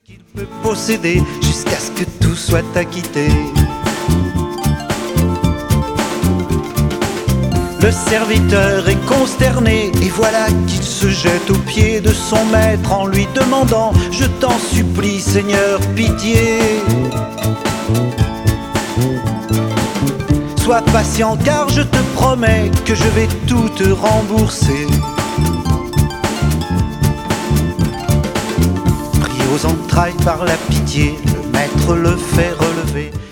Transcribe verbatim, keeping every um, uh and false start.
qu'il peut posséder jusqu'à ce que tout soit acquitté. Le serviteur est consterné et voilà qu'il se jette aux pieds de son maître en lui demandant: je t'en supplie, Seigneur, pitié. Sois patient car je te promets que je vais tout te rembourser. Pris aux entrailles par la pitié, le maître le fait relever.